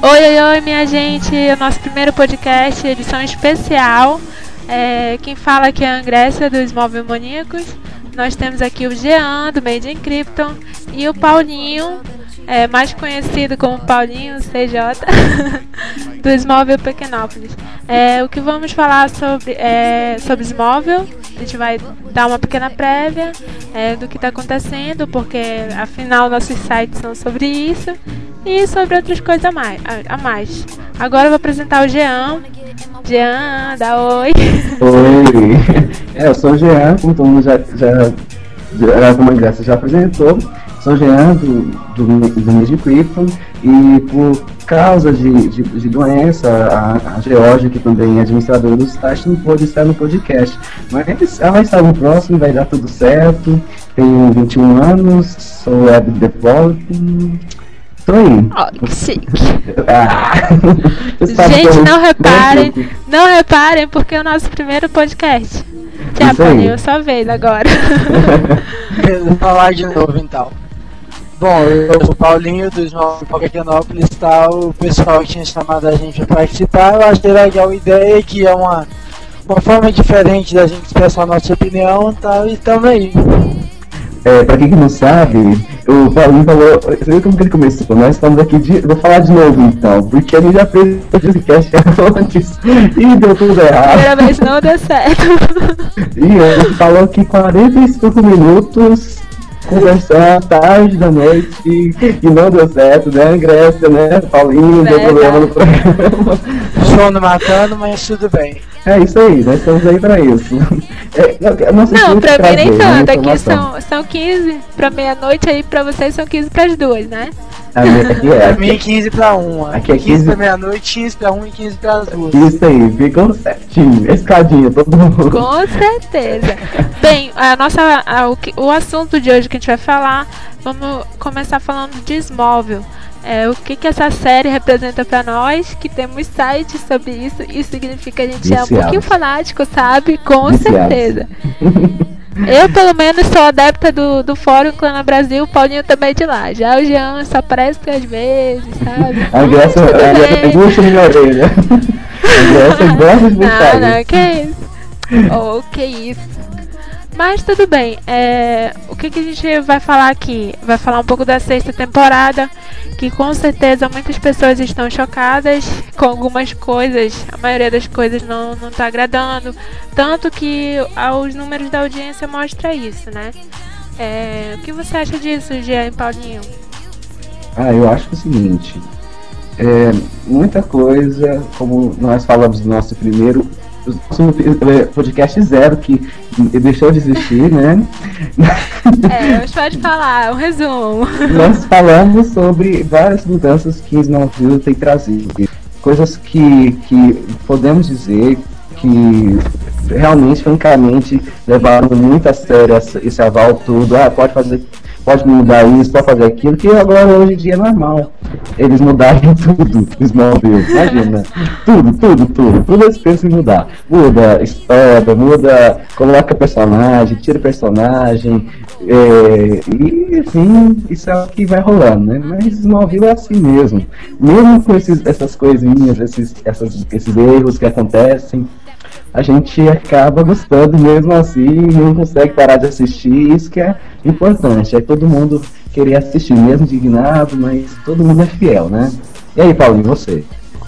Oi, minha gente, o nosso primeiro podcast, edição especial. Quem fala aqui é a Angrécia, dos Móvel Maníacos. Nós temos aqui o Jean, do Made in Krypton, e o Paulinho, mais conhecido como Paulinho CJ, do Smóvel Pequenópolis. O que vamos falar sobre Smóvel, a gente vai dar uma pequena prévia do que está acontecendo, porque afinal nossos sites são sobre isso e sobre outras coisas a mais. Agora eu vou apresentar o Jean. Jean, dá oi. Oi, eu sou o Jean, como todo mundo como a Ingresso já apresentou. Sou o Jean do Made in Krypton, e por causa de doença, a Georgia, que também é administradora do site, não pôde estar no podcast. Mas ela vai estar no próximo, vai dar tudo certo. Tenho 21 anos, sou web developer. Tô aí. Oh, que chique. Gente, não reparem, porque é o nosso primeiro podcast. Já Paulinho, sua vez agora. Vou falar de novo então. Bom, eu sou o Paulinho dos Smóvel Pequenópolis, tá? O pessoal que tinha chamado a gente para participar, eu achei legal a ideia, que é uma forma diferente da gente expressar a nossa opinião, tá? E tamo aí. Pra quem não sabe, o Paulinho falou, você viu como que ele começou? Nós estamos aqui vou falar de novo então, porque ele já fez o podcast antes e deu tudo errado. Primeira vez não deu certo. E ele falou que 45 minutos conversando à tarde da noite e não deu certo, né, Grécia, né, Paulinho, deu problema no programa. Sono matando, mas tudo bem. É isso aí, nós estamos aí pra isso. Não, pra mim nem tanto, aqui são 15 pra meia-noite, aí pra vocês são 15 pras 2, né? Pra mim 15 pra 1. Aqui é 15 pra meia-noite, 15 pra 1 e 15 pras 2. Isso aí, ficou certinho, escadinha, todo mundo. Com certeza. Bem, o assunto de hoje que a gente vai falar, vamos começar falando de Smóvel. O que essa série representa pra nós, que temos sites sobre isso. Isso significa que a gente é um pouquinho fanático, sabe? Com certeza. Eu, pelo menos, sou adepta do Fórum Clã Brasil, o Paulinho também é de lá. Já o Jean só aparece às vezes, sabe? A Graça puxa minha orelha. A Graça gosta de mensagens. Não, que isso. Oh, que isso. Mas tudo bem, o que a gente vai falar aqui? Vai falar um pouco da 6ª temporada, que com certeza muitas pessoas estão chocadas com algumas coisas. A maioria das coisas não tá agradando, tanto que os números da audiência mostram isso, né? O que você acha disso, Jean e Paulinho? Eu acho o seguinte, muita coisa, como nós falamos no nosso primeiro podcast 0, que deixou de existir, né? Hoje pode falar, um resumo. Nós falamos sobre várias mudanças que Smóvel tem trazido. Coisas que podemos dizer que realmente, francamente, levaram muito a sério esse aval tudo. Pode mudar isso, pode fazer aquilo, que agora hoje em dia é normal. Eles mudarem tudo, Smóvel, imagina. Tudo eles pensam em mudar. Muda história, coloca personagem, tira personagem, e enfim, isso é o que vai rolando, né? Mas Smóvel é assim mesmo. Mesmo com essas coisinhas, esses erros que acontecem, a gente acaba gostando mesmo assim, não consegue parar de assistir, isso que é importante, é todo mundo querer assistir, mesmo indignado, mas todo mundo é fiel, né? E aí, Paulinho, você?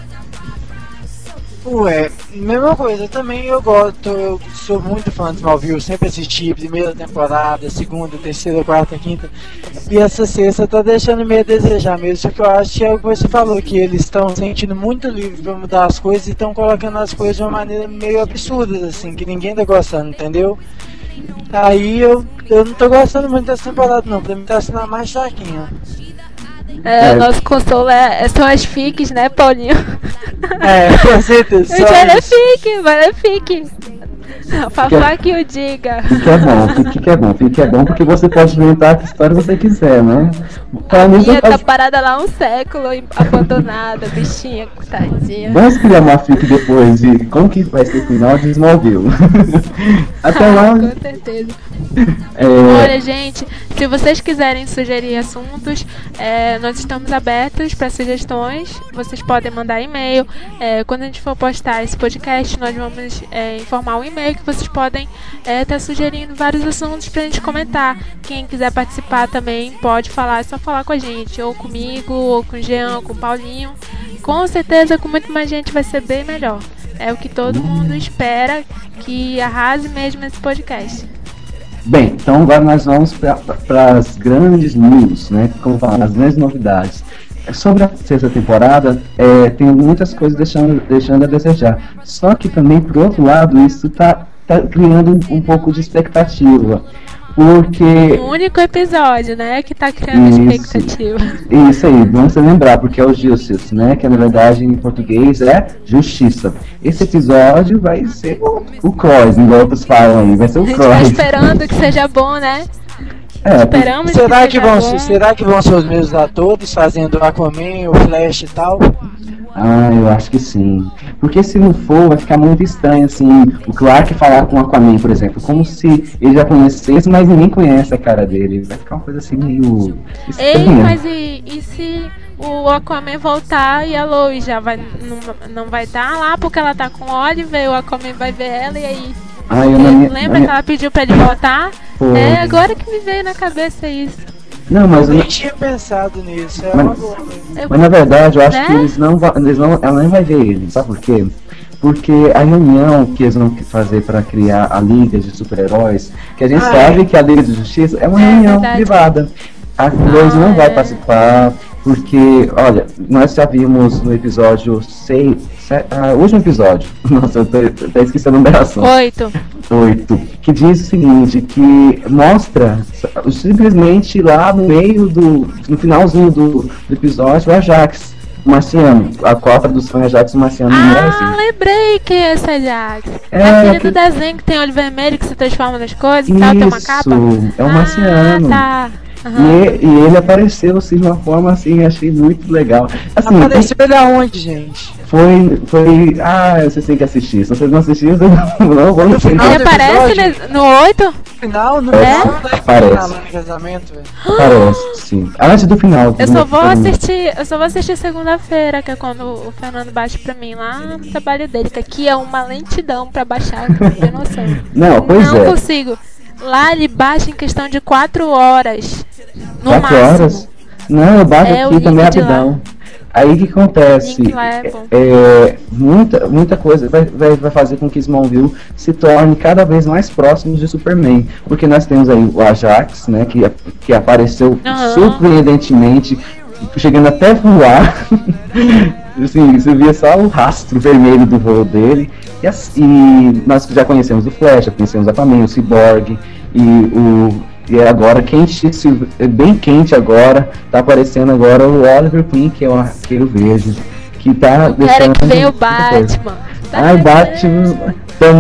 Mesma coisa, também eu sou muito fã de Smóvel, sempre assisti primeira temporada, segunda, terceira, quarta, quinta, e essa 6ª tá deixando meio a desejar mesmo, só que eu acho que é o que você falou, que eles estão sentindo muito livre pra mudar as coisas e estão colocando as coisas de uma maneira meio absurda, assim, que ninguém tá gostando, entendeu? Aí eu não tô gostando muito dessa temporada não, pra mim tá sendo a mais chaquinha. Nosso consolo são as fics, né, Paulinho? Com certeza. Vai na fic. Fafá que o diga. Fique é bom porque você pode inventar que história você quiser, né? A minha tá parada lá um século, abandonada, bichinha, tadinha. Vamos criar uma fic depois de como que vai ser o final de Smallville. Até lá. Com certeza. Olha, gente, se vocês quiserem sugerir assuntos, nós estamos abertos para sugestões. Vocês podem mandar e-mail. Quando a gente for postar esse podcast, nós vamos informar o e-mail que vocês podem estar sugerindo vários assuntos pra gente comentar. Quem quiser participar também pode falar, é só falar com a gente, ou comigo, ou com o Jean, ou com o Paulinho. Com certeza, com muito mais gente vai ser bem melhor. É o que todo mundo espera, que arrase mesmo esse podcast. Bem, então agora nós vamos para as grandes news, né? Como falar, as grandes novidades. Sobre a sexta temporada, tem muitas coisas deixando a desejar. Só que também, por outro lado, isso tá criando um pouco de expectativa. Porque... O único episódio, né, que tá criando expectativa. Isso aí, vamos lembrar, porque é o Justice, né, que na verdade em português é Justiça. Esse episódio vai ser o Cross, igual outros falam aí, vai ser o Cross. A gente tá esperando que seja bom, né? Esperamos será que vão ser os mesmos atores fazendo o Aquaman, o Flash e tal? Eu acho que sim. Porque se não for, vai ficar muito estranho, assim, o Clark falar com o Aquaman, por exemplo, como se ele já conhecesse, mas ninguém conhece a cara dele. Vai ficar uma coisa assim meio estranha. Ei, mas e se o Aquaman voltar e a Lois já não vai estar lá porque ela tá com o Oliver, o Aquaman vai ver ela e aí... Lembra que ela pediu pra ele voltar? Foi. Agora que me veio na cabeça isso. Não, mas eu nem tinha pensado nisso. Mas na verdade eu acho que ela nem vai ver ele, sabe por quê? Porque a reunião que eles vão fazer para criar a Liga de Super-Heróis, que a gente sabe que a Liga de Justiça é uma reunião privada. A Lois não vai participar, porque, olha, nós já vimos no episódio 6, o último episódio, nossa, eu até esqueci a numeração. 8, que diz o seguinte, que mostra simplesmente lá no meio no finalzinho do episódio, o Ajax, o Marciano, a cópia dos fãs Ajax, o Marciano no Brasil. Lembrei que é esse Ajax. Aquele do desenho que tem olho vermelho, que se transforma nas coisas e tal, tem uma capa. Isso, é o Marciano. Tá. E ele apareceu assim de uma forma assim, achei muito legal. Assim, apareceu ele aonde, gente? Foi. Vocês têm que assistir. Se vocês não assistiram, não vão assistir. Ele aparece no 8? Final, no Parece. Casamento, parece, sim. Antes do final. Eu só vou assistir segunda-feira, que é quando o Fernando baixa pra mim lá no trabalho dele, que aqui é uma lentidão pra baixar, não tem noção. Não Consigo. Lá ele baixa em questão de 4 horas. No 4 máximo. horas? Não, eu baixo aqui também rapidão. Aí o que acontece? Muita coisa vai fazer com que Smallville se torne cada vez mais próximo de Superman. Porque nós temos aí o Ajax, né, que apareceu surpreendentemente, chegando até voar. Assim, você via só o rastro vermelho do voo dele. E nós já conhecemos o Flash, já conhecemos a Aquaman, o Cyborg e agora bem quente agora, tá aparecendo agora o Oliver Queen, que é o Arqueiro Verde, que tá deixando... que vem o Batman. Batman...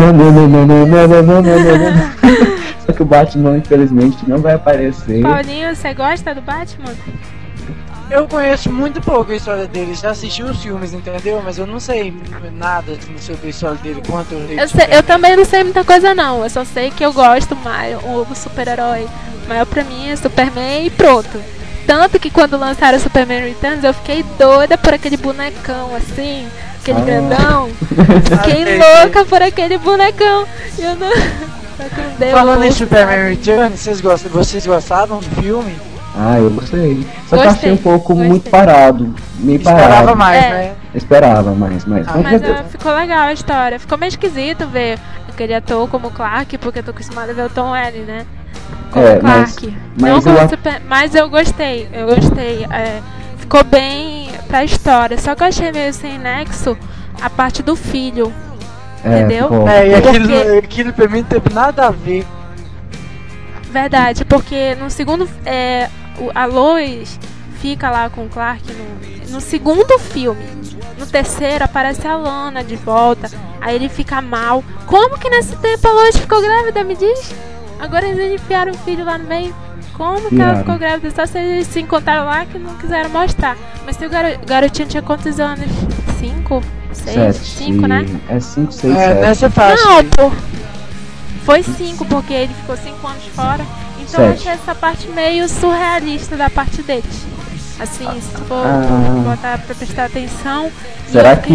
Só que o Batman, infelizmente, não vai aparecer. Paulinho, você gosta do Batman? Eu conheço muito pouco a história dele, já assisti os filmes, entendeu? Mas eu não sei nada sobre a história dele, quanto eu também não sei muita coisa não, eu só sei que eu gosto mais, o super-herói maior pra mim é Superman e pronto. Tanto que quando lançaram o Superman Returns eu fiquei doida por aquele bonecão assim, aquele grandão. Fiquei louca por aquele bonecão. Eu não... Falando em Superman Returns, vocês gostaram do filme? Eu gostei. Só que eu achei um pouco muito parado. Meio parado. Esperava mais, né? Esperava mais. Mas ficou legal a história. Ficou meio esquisito ver aquele ator como Clark, porque eu tô acostumada a ver o Tom Welling, né? Como Clark. Mas eu gostei. Ficou bem pra história. Só que eu achei meio sem nexo a parte do filho. Entendeu? E aquilo pra mim não teve nada a ver. Verdade, porque no segundo a Lois fica lá com o Clark no segundo filme. No terceiro aparece a Lana de volta. Aí ele fica mal. Como que nesse tempo a Lois ficou grávida, me diz? Agora eles enfiaram o filho lá no meio. Como que ela ficou grávida? Só se eles se encontraram lá que não quiseram mostrar. Mas se o garotinho tinha quantos anos? 5? 6? 5, né? É 5, 6, 7. Nessa faixa. Não, pô. Foi 5, porque ele ficou 5 anos fora. Então eu achei essa parte meio surrealista da parte deles. Assim, se for botar pra prestar atenção. Será que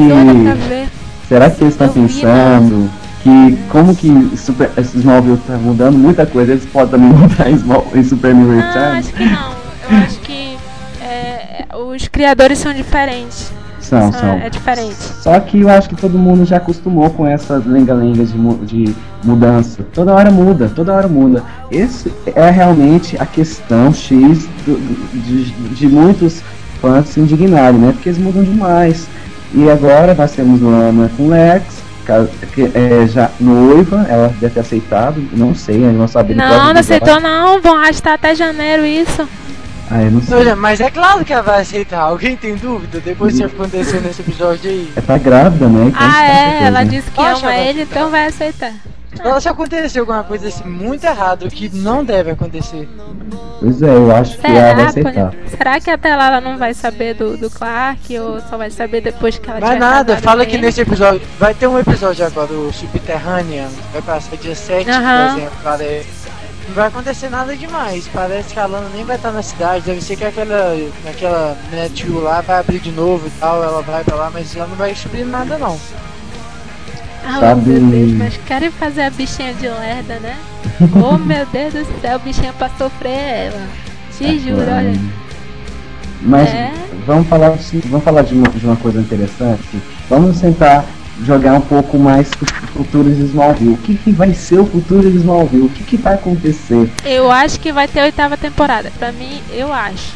eles estão pensando que como que esse Smallville tá mudando muita coisa, eles podem também mudar em Superman Returns? Acho que não. Eu acho que os criadores são diferentes. São. É diferente. Só que eu acho que todo mundo já acostumou com essas lenga-lengas de mudança. Toda hora muda. Esse é realmente a questão X de muitos fãs se indignarem, né? Porque eles mudam demais. E agora nós temos Lana com Lex, que já noiva, ela deve ter aceitado, não sei, a gente não sabe. Não aceitou não, vão arrastar até janeiro isso. Eu não sei. Mas é claro que ela vai aceitar, alguém tem dúvida depois que aconteceu nesse episódio aí? Tá grávida, né? Então ela disse que ama ele, então vai aceitar. Ela se aconteceu alguma coisa assim muito errada, que não deve acontecer. Pois é, eu acho que ela vai aceitar. Será que até lá ela não vai saber do Clark ou só vai saber depois que ela tiver nada, fala que nesse episódio vai ter um episódio agora, o Subterrânea, vai passar dia 7, por exemplo, não vai acontecer nada demais. Parece que a Lana nem vai estar na cidade. Deve ser que aquela Netflix lá vai abrir de novo e tal. Ela vai pra lá, mas ela não vai descobrir nada não. Meu Deus, mas querem fazer a bichinha de lerda, né? Oh meu Deus do céu, bichinha pra sofrer ela. Te juro, olha. Mas vamos falar de uma coisa interessante. Vamos tentar jogar um pouco mais o futuro de Smallville. O que vai ser o futuro de Smallville? O que vai acontecer? Eu acho que vai ter a 8ª temporada. Pra mim, eu acho.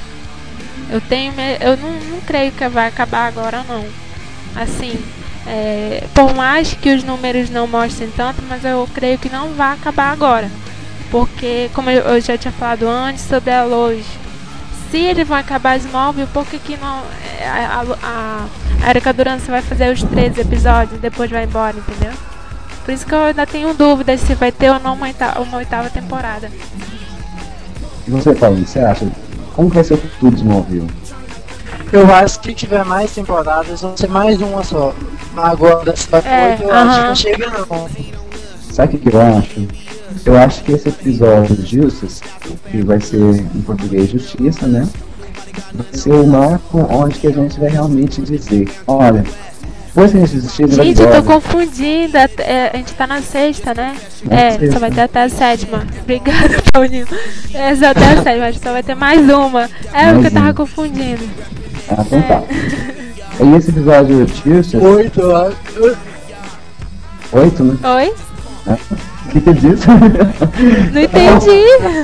Eu não creio que vai acabar agora, não. Assim, por mais que os números não mostrem tanto, mas eu creio que não vai acabar agora. Porque, como eu já tinha falado antes sobre a Lois, se eles vão acabar Smallville, por que não a Erika Durance vai fazer os 13 episódios e depois vai embora, entendeu? Por isso que eu ainda tenho dúvidas se vai ter ou não uma 8ª temporada. E você, Paulo, você acha? Como vai ser o futuro de Smallville? Eu acho que se tiver mais temporadas, vão ser mais uma só. Agora, dessa 8, eu acho que não chega não. Sabe o que eu acho? Eu acho que esse episódio de Justice, que vai ser em português Justiça, né? Vai ser o marco onde que a gente vai realmente dizer, olha, depois que a gente assistir... Gente, eu tô confundida, a gente tá na 6ª, né? Só vai ter até a 7ª. Obrigada, Paulinho. Só até a 7ª, mas só vai ter mais uma. Porque eu tava confundindo. Então tá. E esse episódio de Justice... 8, eu acho. 8, né? Oi? O que disse? Não entendi.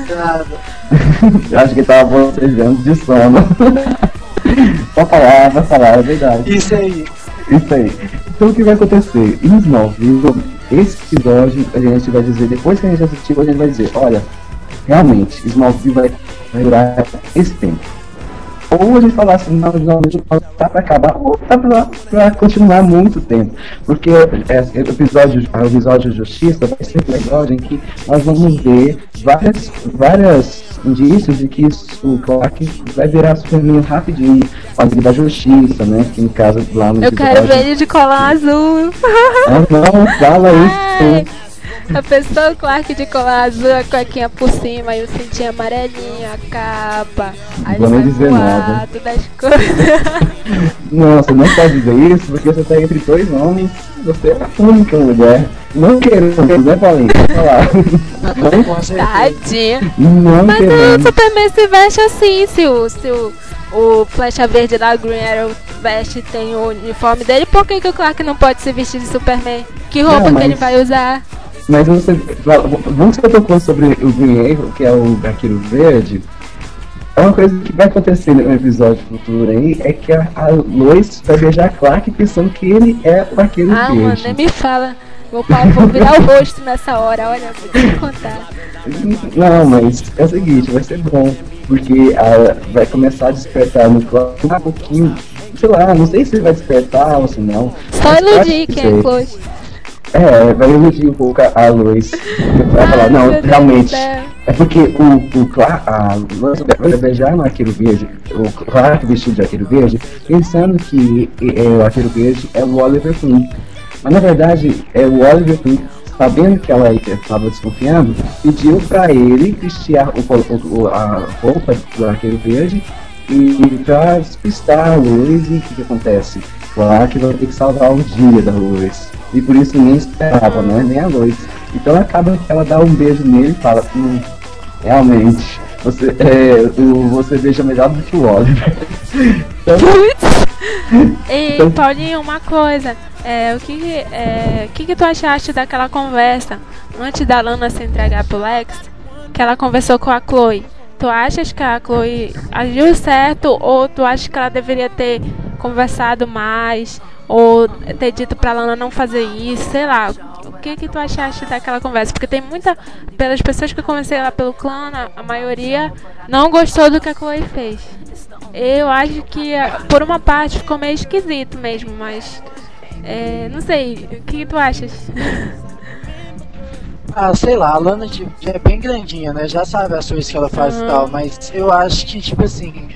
Eu acho que tava bocejando de sono. Vai falar, é verdade. Isso aí. Então o que vai acontecer? Em Smallville, esse episódio a gente vai dizer, depois que a gente assistiu, a gente vai dizer, olha, realmente, Smallville vai durar esse tempo. Ou a gente falar assim, não, tá pra acabar, ou tá pra continuar muito tempo. Porque o episódio de Justiça vai ser um episódio em que nós vamos ver várias indícios de que o Clark vai virar Superman rapidinho, quando ele da Justiça, né? Que no caso lá no episódio... quero ver ele de colar azul. Não, fala isso. A pessoa, o Clark de colar azul, a cuequinha por cima e o cintinho amarelinho, a capa. Aí vou ele nem vai dizer voar, nada. todas as coisas. Não, você não pode dizer isso porque você tá entre 2 homens. Você é a única mulher. Não querendo, né, Paulinho? Vamos falar. Tadinha. Não mas querendo. o Superman se veste assim, se o Flecha Verde da Green Arrow veste, tem o uniforme dele, por que o Clark não pode se vestir de Superman? Que roupa que ele vai usar? Mas vamos que eu tocou sobre o Green Arrow, que é o Arqueiro Verde. É uma coisa que vai acontecer no episódio futuro aí, é que a Lois vai beijar Clark pensando que ele é o Arqueiro Verde. Mano, nem me fala. Vou virar o rosto nessa hora, olha, vou te contar. Não, mas é o seguinte, vai ser bom, porque vai começar a despertar no Clark um pouquinho, sei lá, não sei se vai despertar ou se não. Só iludir quem é Chloe. Vai iludir um pouco a Lois. Vai falar, não, realmente. É porque a Lois vai beijar no Arqueiro Verde, o Clark vestido de Arqueiro Verde, pensando que o Arqueiro Verde é o Oliver Queen. Mas na verdade é o Oliver Queen, sabendo que ela estava desconfiando, pediu para ele vestir a roupa do Arqueiro Verde e para despistar a Lois. E o que acontece? Claro que vai ter que salvar o dia da Lois. E por isso ninguém esperava, né? Nem a Lois. Então acaba que ela dá um beijo nele e fala, realmente, você beija melhor do que o Oliver. E Paulinho, uma coisa, o que tu achaste daquela conversa antes da Lana se entregar pro Lex, que ela conversou com a Chloe? Tu achas que a Chloe agiu certo ou tu achas que ela deveria ter conversado mais ou ter dito pra Lana não fazer isso, sei lá? O que tu achaste daquela conversa? Porque tem pelas pessoas que eu conversei lá pelo clã, a maioria não gostou do que a Chloe fez. Eu acho que por uma parte ficou meio esquisito mesmo, mas não sei, o que tu achas? Sei lá, a Lana já é bem grandinha, né? Já sabe as coisas que ela faz e tal, mas eu acho que, tipo assim,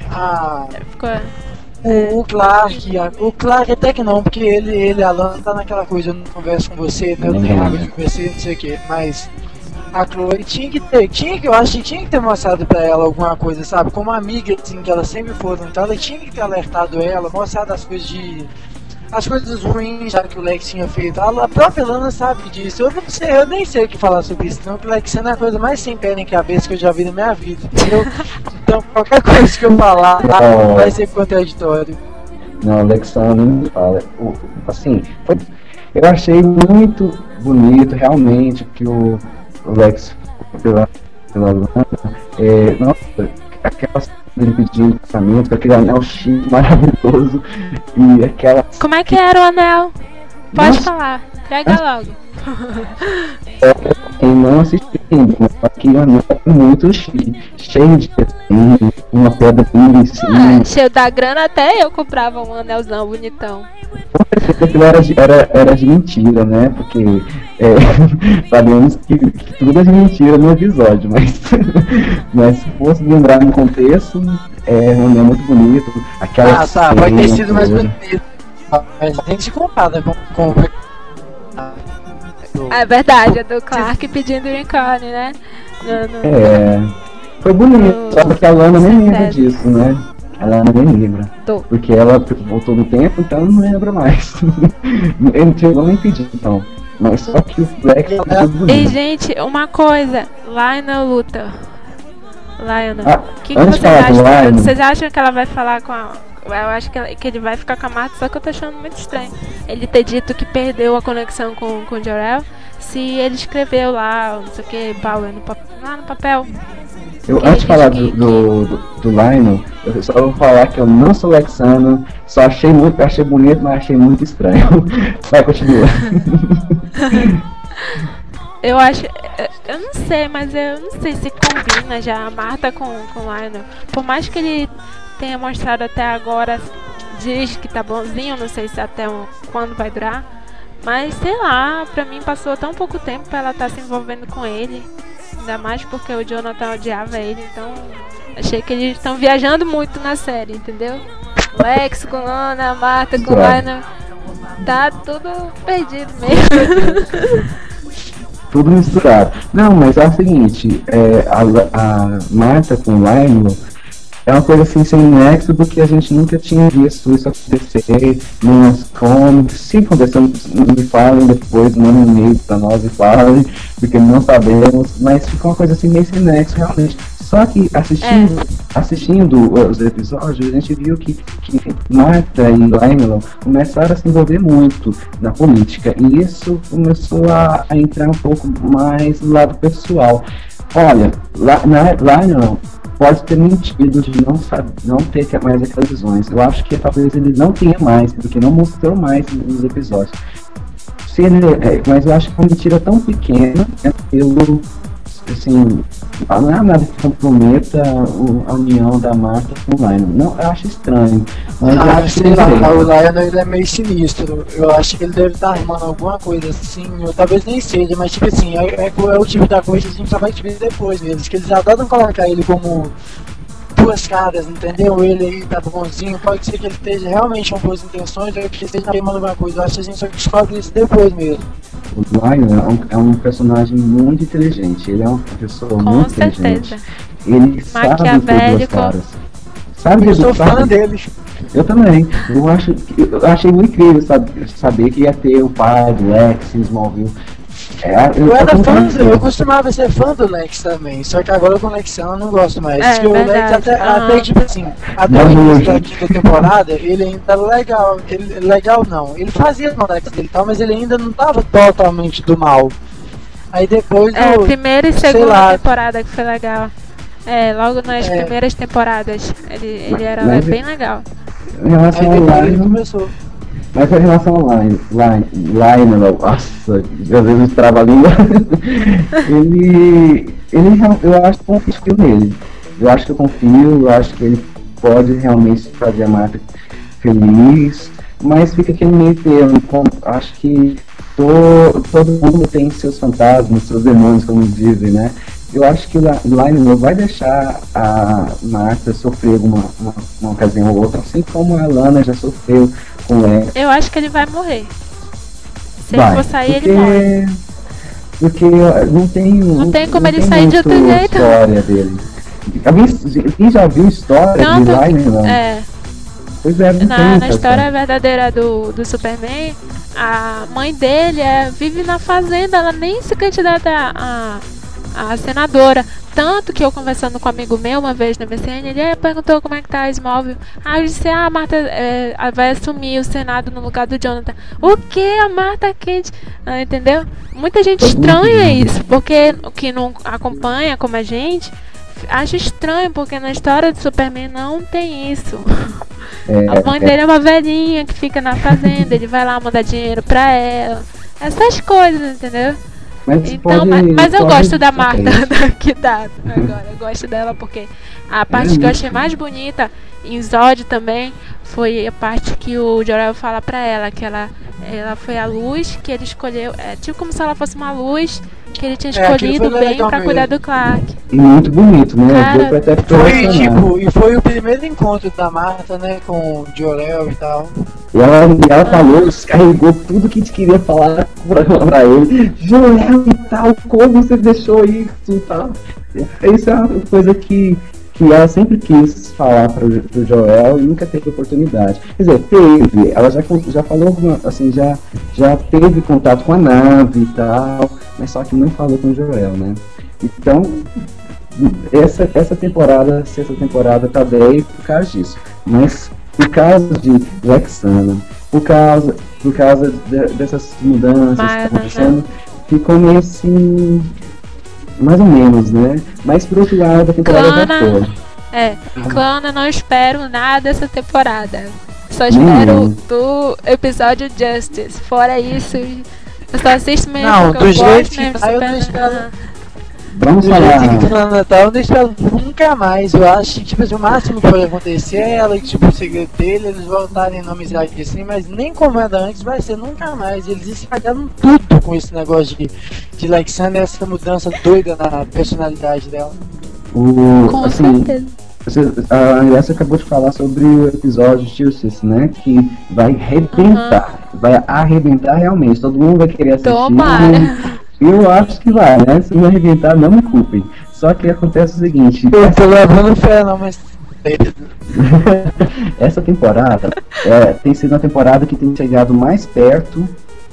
o Clark até que não, porque ele a Lana tá naquela coisa, eu não converso com você, né? Eu não tenho nada de conversar, não sei o que, mas a Chloe eu acho que tinha que ter mostrado pra ela alguma coisa, sabe? Como amiga, assim, que ela sempre foi, então ela tinha que ter alertado ela, mostrado as coisas ruins já que o Lex tinha feito. A própria Lana sabe disso. Eu nem sei o que falar sobre isso, não, porque o Lex é a coisa mais sem pé nem cabeça que eu já vi na minha vida, entendeu? Então qualquer coisa que eu falar vai ser contraditório. Não, o Lex não fala. Assim, eu achei muito bonito realmente que o Lex pela Lana. Nossa, aquela ele pedindo casamento com aquele anel chique maravilhoso e aquela. Como é que era o anel? Pode falar, pega logo. Quem não assistiu ainda, mas aqui o anel é muito chique, cheio de uma pedra em cima. Cheio da grana, até eu comprava um anelzão bonitão. Aquilo era de mentira, né? Porque sabemos que tudo é de mentira no episódio, mas se fosse lembrar no contexto, um anel muito bonito. Aquela pode ter sido mais bonito. Mas tem que se comparar, né? Com é verdade, é do Clark pedindo unicórnio, né? Foi bonito, só que a Lana nem lembra disso, né? Ela nem lembra. Porque ela voltou no tempo, então não lembra mais. Eu não chegou nem pedir, então. Mas só que o Flex é tudo bonito. E gente, uma coisa, Lionel luta. Lionel. O que vocês acham? Vocês acham que ela vai falar com a. Eu acho que ele vai ficar com a Marta, só que eu tô achando muito estranho ele ter dito que perdeu a conexão com o Jor-El, se ele escreveu lá, não sei o que, Power lá no papel. Antes de falar do Lionel, eu só vou falar que eu não sou Lexano, só achei bonito, mas achei muito estranho. Vai, continua. Eu não sei, mas eu não sei se combina já a Marta com o Lionel. Por mais que ele tenha mostrado até agora, diz que tá bonzinho, não sei se até quando vai durar. Mas sei lá, pra mim passou tão pouco tempo pra ela estar se envolvendo com ele. Ainda mais porque o Jonathan odiava ele, então achei que eles estão viajando muito na série, entendeu? Lex com Lana, Marta com Lionel, tá tudo perdido mesmo. Tudo misturado. Não, mas é o seguinte, a Marta com o Lionel é uma coisa assim sem nexo, porque a gente nunca tinha visto isso acontecer nos comics. Se aconteceu, me falem depois, mandem um e-mail pra nós e falem, porque não sabemos, mas ficou uma coisa assim meio sem nexo realmente. Só que assistindo os episódios, a gente viu que Marta e Lionel começaram a se envolver muito na política, e isso começou a entrar um pouco mais no lado pessoal. Olha, Lionel pode ter mentido de não ter mais aquelas visões. Eu acho que talvez ele não tenha mais, porque não mostrou mais nos episódios. se ele, mas eu acho que é uma mentira tão pequena, pelo, assim, não é nada que comprometa a união da Marta com o Lionel. Não, eu acho estranho. Mas eu acho sei lá, o Lionel ele é meio sinistro. Eu acho que ele deve estar armando alguma coisa assim, ou talvez nem seja, mas tipo assim, é o tipo da coisa que a gente só vai ver depois mesmo. Que eles adoram colocar ele como duas caras, entendeu? Ele aí tá bonzinho, pode ser que ele esteja realmente com boas intenções, ou que esteja queimando alguma coisa. Eu acho que a gente só descobre isso depois mesmo. O Lionel é um personagem muito inteligente, ele é uma pessoa muito inteligente. Ele sabe ter duas caras. Sabe eu sou fã dele. Eu também. Eu achei muito incrível saber que ia ter o pai do Lex em Smallville. Eu costumava ser fã do Lex também, só que agora com o Lexão eu não gosto mais. É, o Lex até tipo assim, até o início da quinta temporada, ele ainda era legal. Legal não, ele fazia o Lex dele e tal, mas ele ainda não tava totalmente do mal. Aí depois primeira e segunda temporada que foi legal. Logo nas primeiras temporadas ele era bem legal. Em relação ao Lionel, começou. Mas em relação ao Lionel, nossa, às vezes trava a língua. eu acho que confio nele. Eu acho que ele pode realmente fazer a Marta feliz, mas fica aquele meio termo. Acho que todo mundo tem seus fantasmas, seus demônios, como dizem, né? Eu acho que o Lionel vai deixar a Marta sofrer uma ocasião ou outra, assim como a Lana já sofreu com ela. Eu acho que ele vai morrer. Se ele for sair, ele morre. Porque não tem como ele sair de outro jeito. História dele. Quem já viu história de Lionel? Pois é, na história verdadeira do Superman, a mãe dele vive na fazenda, ela nem se candidata a senadora. Tanto que eu conversando com um amigo meu uma vez na MSN, ele perguntou como é que tá a Smallville. Eu disse, a Marta vai assumir o Senado no lugar do Jonathan. O que? A Marta Kent? Entendeu? Muita gente estranha isso, porque o que não acompanha como a gente acha estranho, porque na história do Superman não tem isso. A mãe dele é uma velhinha que fica na fazenda, ele vai lá mandar dinheiro pra ela. Essas coisas, entendeu? Mas eu gosto da Marta que tá agora. Eu gosto dela porque a parte que eu achei mais bonita em Zod também foi a parte que o Jor-El fala pra ela que ela foi a luz que ele escolheu. Tipo como se ela fosse uma luz que ele tinha escolhido bem pra cuidar do Clark. E muito bonito, né? E foi o primeiro encontro da Marta, né? Com o Jor-El e tal. E ela falou, descarregou tudo que a gente queria falar pra ele. Jor-El e tal, como você deixou isso e tal. Isso é uma coisa que ela sempre quis falar pro Jor-El e nunca teve oportunidade. Quer dizer, ela já falou, assim, já teve contato com a nave e tal, mas só que não falou com o Jor-El, né? Então, essa temporada, sexta temporada, tá bem por causa disso. Mas por causa de Lexana, por causa dessas mudanças que estão acontecendo, ficou meio assim, mais ou menos, né? Mas por outro lado, a temporada já foi. Clana, não espero nada dessa temporada. Só espero do episódio Justice. Fora isso, eu só assisto mesmo. Não, do jeito que eu não espero. Vamos falar. Eu não espero nunca mais. Eu acho que tipo, o máximo que pode acontecer é ela e tipo, o segredo dele, eles voltarem na amizade assim, mas nem como era antes vai ser nunca mais. Eles estragaram tudo com esse negócio de Lexana, essa mudança doida na personalidade dela. Com certeza. A Andressa acabou de falar sobre o episódio de Justice, né? Que vai arrebentar. Vai arrebentar realmente. Todo mundo vai querer assistir. Tomara. Eu acho que vai, né? Se não arrebentar, não me culpem. Só que acontece o seguinte. Eu tô levando fé, não, mas. Essa temporada tem sido uma temporada que tem chegado mais perto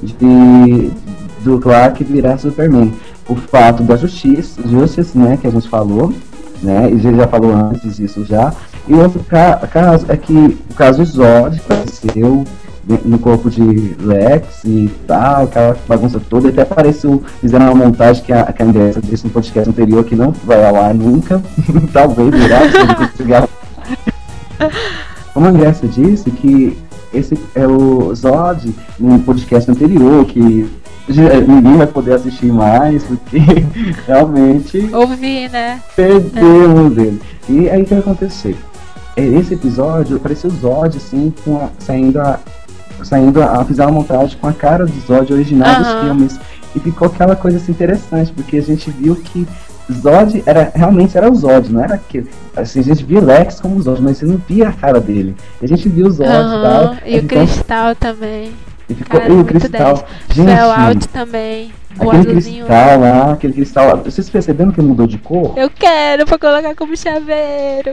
do Clark virar Superman. O fato da Justice, né? Que a gente falou. Né? E a gente já falou antes disso já. E outro caso é que o caso Zod apareceu no corpo de Lex e tal, aquela bagunça toda. Até apareceu, fizeram uma montagem que a Andressa disse no podcast anterior que não vai ao ar nunca. Talvez virar. Como a Andressa disse, que esse é o Zod, no podcast anterior, que ninguém vai poder assistir mais, porque realmente Ouvi, né? perdemos ele. E aí o que vai acontecer? Esse episódio, apareceu o Zod, assim, saindo a fazer uma montagem com a cara do Zod original dos filmes. E ficou aquela coisa assim, interessante, porque a gente viu que Zod realmente era o Zod, não era aquele. Assim, a gente via Lex como o Zod, mas você não via a cara dele. E a gente viu o Zod e tal. E o Cristal também. E ficou, cara, o Cristal. Gente, Fallout também. O aquele azulzinho cristal lá, aquele cristal. Vocês perceberam que ele mudou de cor? Eu quero pra colocar como chaveiro.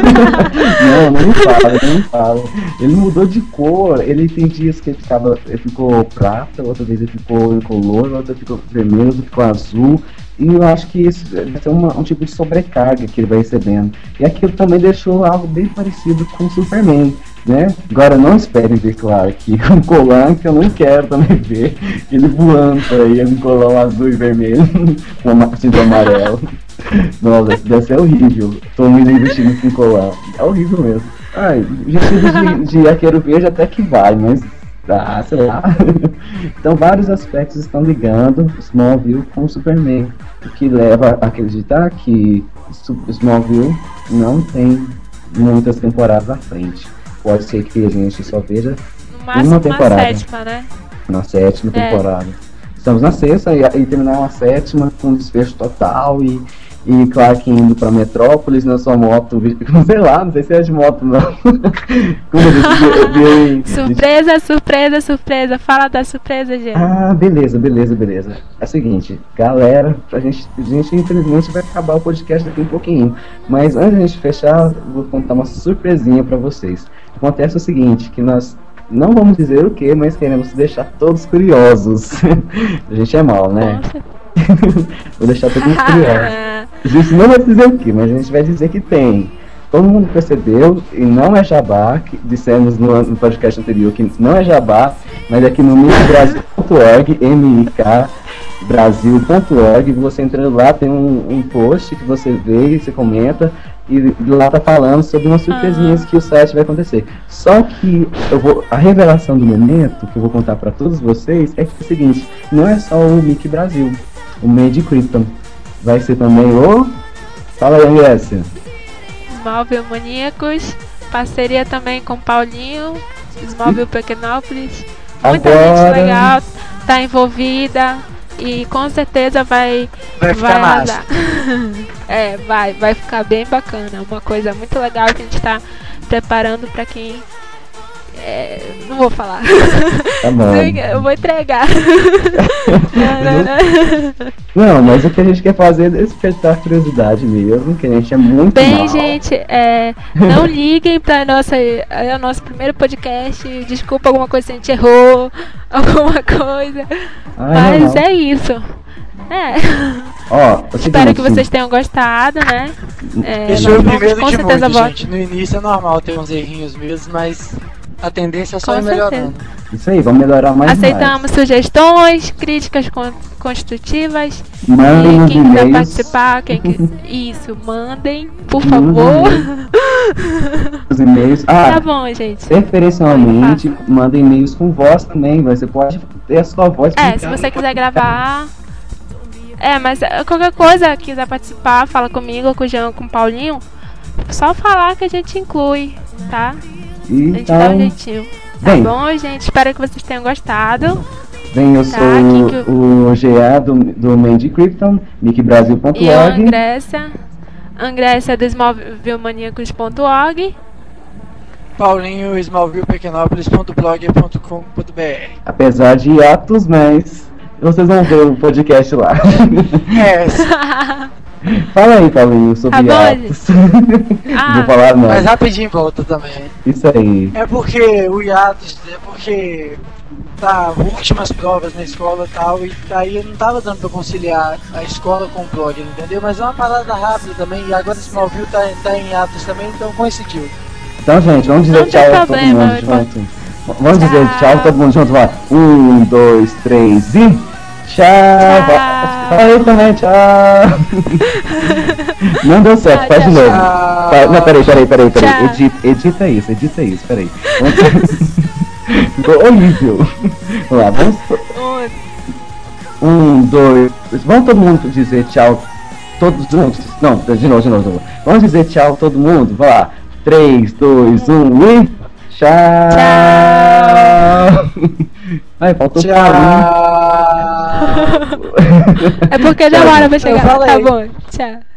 não fala. Ele mudou de cor. Ele tem dias que ele ficou prata, outra vez ele ficou incolor, outra ficou vermelho, outra ficou azul. E eu acho que isso deve ser um tipo de sobrecarga que ele vai recebendo. E aquilo também deixou algo bem parecido com o Superman, né? Agora não esperem ver, claro, que um colã que eu não quero também ver ele voando por aí, um colão azul e vermelho com uma cinta amarelo. Nossa, deve ser horrível. Tô me investindo com colã. É horrível mesmo. Ai, vestido de arqueiro verde até que vai, mas sei lá. Então vários aspectos estão ligando Smallville com o Superman, o que leva a acreditar que Smallville não tem muitas temporadas à frente. Pode ser que a gente só veja no máximo uma temporada. Na sétima, né? Na sétima temporada. Estamos na sexta e terminar uma sétima com um desfecho total e Clark indo pra Metrópolis na sua moto, sei lá, não sei se é de moto não. Surpresa, fala da surpresa, gente. Ah, beleza. É o seguinte, galera, a gente infelizmente vai acabar o podcast daqui um pouquinho, mas antes de a gente fechar, vou contar uma surpresinha pra vocês. Acontece o seguinte, que nós não vamos dizer o que, mas queremos deixar todos curiosos. A gente é mal, né? Vou deixar todo mundo curioso. A gente não vai dizer o que, mas a gente vai dizer que tem. Todo mundo percebeu, e não é jabá, que dissemos no podcast anterior que não é jabá, mas aqui no mikbrasil.org, mikbrasil.org, você entrando lá, tem um post que você vê e você comenta, e lá tá falando sobre umas surpresinhas que o site vai acontecer. Só que a revelação do momento, que eu vou contar para todos vocês, é que é o seguinte, não é só o Mickey Brasil, o Made Krypton. Vai ser também o... Fala aí, Angélica. Smallville Maníacos. Parceria também com Paulinho. Smallville Pequenópolis. Muita gente legal tá envolvida. E com certeza vai ficar massa. Vai ficar bem bacana. Uma coisa muito legal que a gente tá preparando pra quem... não vou falar. Tá bom. Eu vou entregar. Não, mas o que a gente quer fazer é despertar curiosidade mesmo, que a gente é muito mal. Gente, não liguem pra o nosso primeiro podcast. Desculpa alguma coisa se a gente errou, alguma coisa. Mas é isso. Espero que vocês tenham gostado, né? Esse foi o primeiro de muito, gente. No início é normal ter uns errinhos mesmo, mas a tendência é só ir melhorando. Isso aí, vamos melhorar mais. Aceitamos sugestões, críticas construtivas. Mandem quem quiser participar, isso, mandem, por favor. Os e-mails. Tá bom, gente. Preferencialmente, mandem e-mails com voz também. Você pode ter a sua voz. Se você quiser gravar. Mas qualquer coisa, quiser participar, fala comigo, com o Jean, com o Paulinho. Só falar que a gente inclui, tá? A gente dá um jeitinho. Tá bom, gente? Espero que vocês tenham gostado. Eu sou o GA do Mandy Krypton, mikbrasil.org. E a Angrécia do smallvillemaníacos.org. Paulinho, smallvillepequenópolis.blog.com.br. Apesar de hiatos, mas vocês vão ver o podcast lá. Fala aí, Paulinho, sobre hiatos. Não vou falar não. Mas rapidinho volta também. Isso aí. É porque o hiatus, tá últimas provas na escola e tal, e aí eu não tava dando pra conciliar a escola com o blog, entendeu? Mas é uma parada rápida também, e agora esse Smallville tá em hiatus também, então coincidiu. Então, gente, vamos dizer tchau a todo mundo junto. Vamos dizer tchau todo mundo junto, vai. 1, 2, 3 e... Tchau! Fala aí também, tchau! Não deu certo, faz de novo. Não, peraí. Edita isso, peraí. Ficou horrível. Vamos lá, vamos. 2. Vamos todo mundo dizer tchau. Todos juntos. Não, de novo. Vamos dizer tchau todo mundo. Vai lá. 3, 2, 1 e. Tchau! Ai, faltou Tchau! É porque demora pra chegar. Tá bom, tchau.